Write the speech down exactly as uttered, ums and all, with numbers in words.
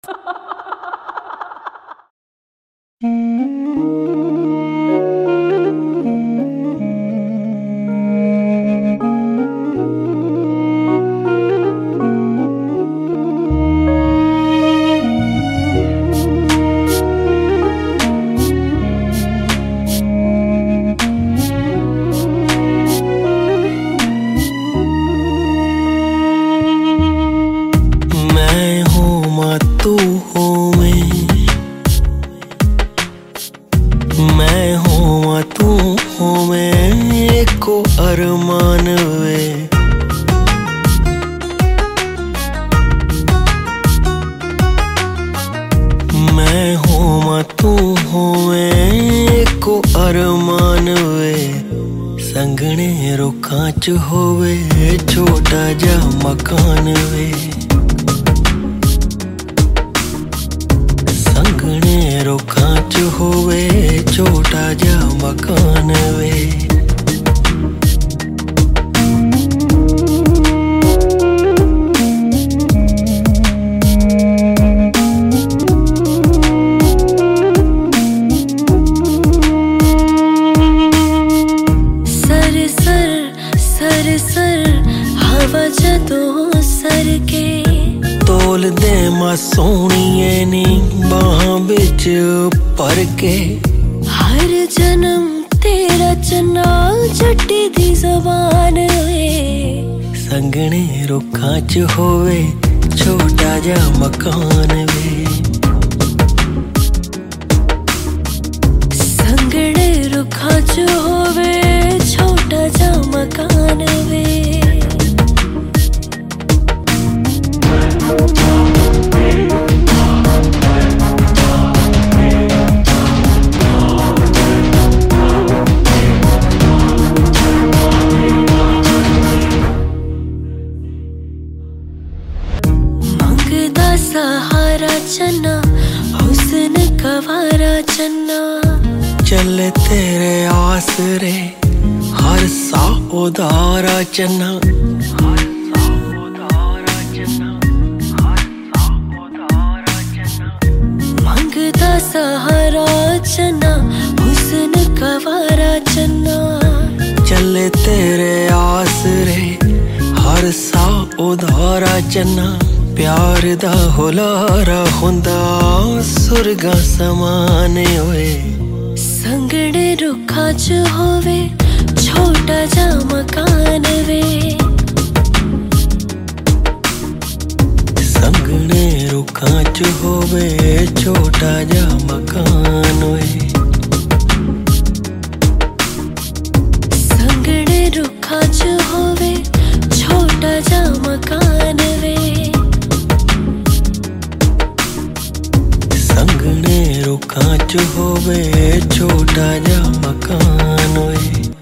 तू हो मैं मैं हूँ तू हो मैं को अरमान वे मैं हूँ तू हो मैं को अरमान वे संगने रुखा च होवे छोटा जा मकान वे संगने रुखा च होवे छोटा जा मकान वे सर सर सर सर हवा जदों सर के तोल दे मां सोहणीए नी बाहां बिच पर के हर जन्म तेरा चन्ना जट्टी दी जबान वे संगने रुखा च होवे छोटा जा मकान वे संगने रुखा च होवे छोटा जा मकान वे सहारा चन्ना हुस्न कवारा चन्ना चले तेरे आसरे हर सा उदारा चन्ना हर सा उदारा चन्ना हर सा उदारा चन्ना मंगता सहारा चन्ना हुस्न कवारा चन्ना चले तेरे आसरे हर सा उदारा चन्ना प्यार दा हुलारा हुंदा सुरगा समाने होए संगड़े रुखा च होवे छोटा जा मकान वे संगने रुखा च होवे छोटा जा मकान वे संगड़े रुखा च होवे छोटा जा मकान वे संगने रुखा च होवे छोटा जा मकान वे।